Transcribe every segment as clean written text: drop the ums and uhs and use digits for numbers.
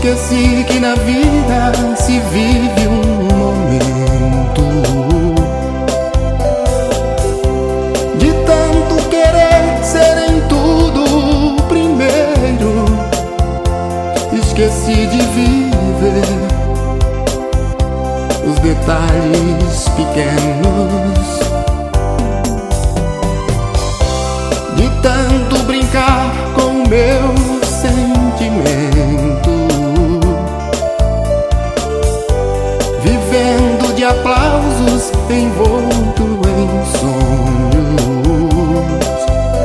Esqueci que na vida se vive um momento. De tanto querer ser em tudo primeiro, esqueci de viver os detalhes pequenos. De tanto brincar com o meu sentimento, vivendo de aplausos envolto em sonhos.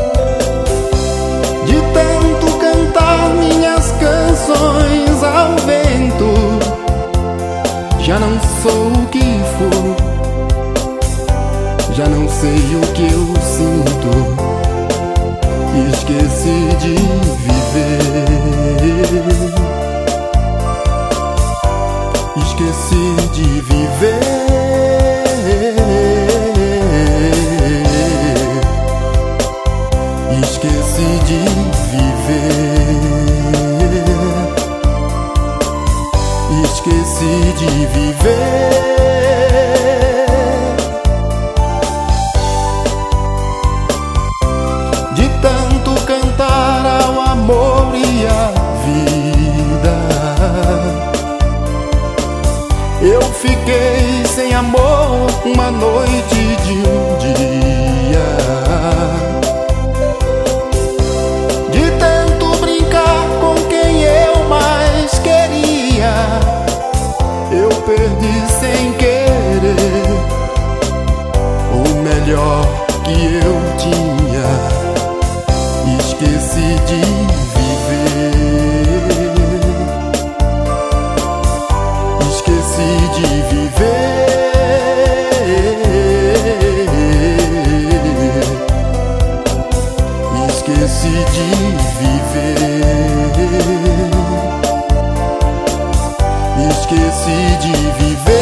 De tanto cantar minhas canções ao vento, já não sou o que for, já não sei o que eu sinto. Esqueci de viver, esqueci de viver, esqueci de viver, esqueci de viver. De tanto cantar ao amor e à vida, eu fiquei sem amor uma noite de um dia. De tanto brincar com quem eu mais queria, eu perdi sem querer o melhor que eu tinha. Esqueci de viver, esqueci de viver, esqueci de viver, esqueci de viver.